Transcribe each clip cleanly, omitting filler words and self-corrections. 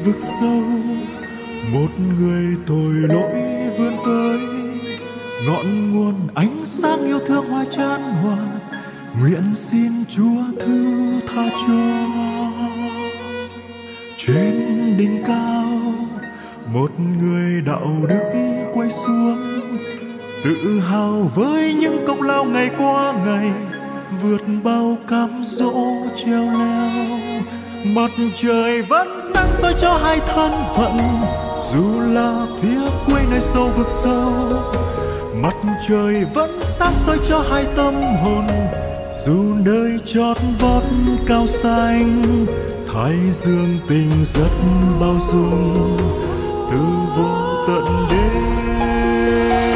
vực sâu, một người tội lỗi vươn tới ngọn nguồn ánh sáng yêu thương hoa chan hòa. Nguyện xin Chúa thứ tha cho. Trên đỉnh cao, một người đạo đức quay xuống, tự hào với những công lao ngày qua ngày, vượt bao cám dỗ treo leo. Mặt trời vẫn sáng soi cho hai thân phận, dù là phía cuối nơi sâu vực sâu. Mặt trời vẫn sáng soi cho hai tâm hồn, dù nơi chót vót cao xanh. Thái dương tình rất bao dung, từ vô tận đến.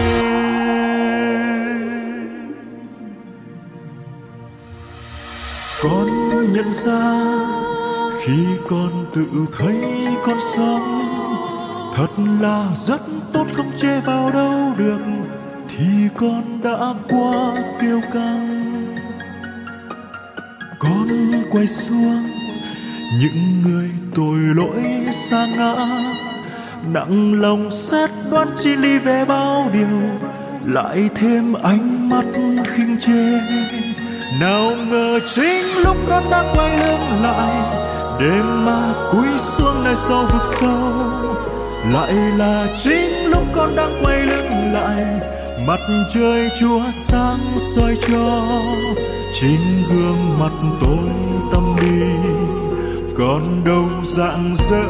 Con nhận ra khi con tự thấy con sống, thật là rất tốt, không chê vào đâu được, thì con đã quá kiêu căng. Con quay xuống những người tội lỗi sa ngã, nặng lòng xét đoán chi ly về bao điều, lại thêm ánh mắt khinh chê. Nào ngờ chính lúc con đã quay lưng lại, đêm mà cúi xuống nơi sâu vực sâu, lại là chính lúc con đang quay lưng lại. Mặt trời Chúa sáng soi cho, trên gương mặt tôi tâm đi, còn đâu rạng rỡ.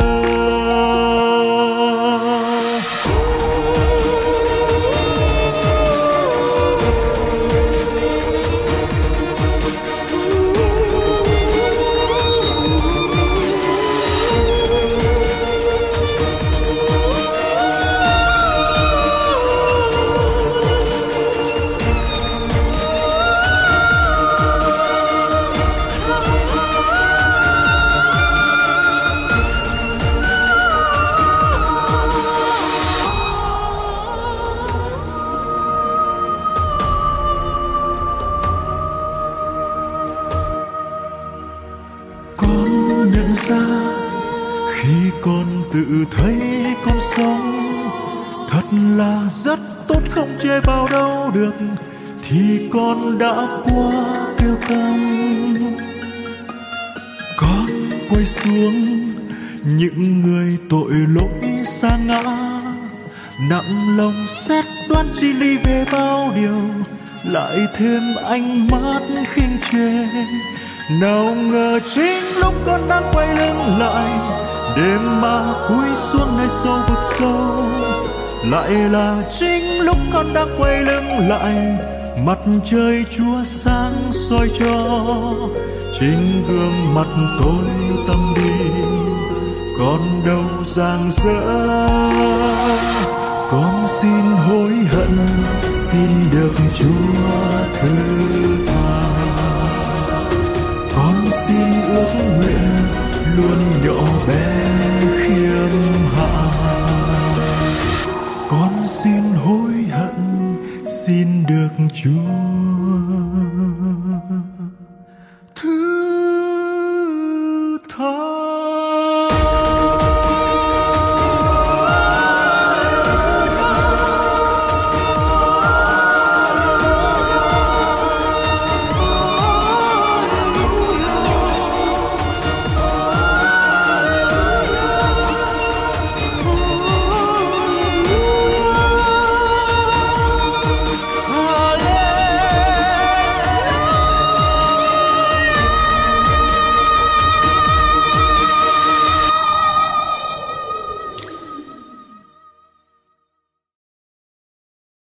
Nhận ra khi con tự thấy con sống, thật là rất tốt, không chê vào đâu được, thì con đã quá kiêu căng. Con quay xuống những người tội lỗi sa ngã, nặng lòng xét đoán chi ly về bao điều, lại thêm ánh mắt khinh chê. Nào ngờ chính lúc con đang quay lưng lại, đêm mà cúi xuống nơi sâu vực sâu, lại là chính lúc con đang quay lưng lại. Mặt trời Chúa sáng soi cho, trên gương mặt tôi tâm đi, còn đâu rạng rỡ. Con xin hối hận, xin được Chúa thứ tha. Con xin ước nguyện luôn nhỏ bé khiêm hạ. Con xin hối hận, xin được Chúa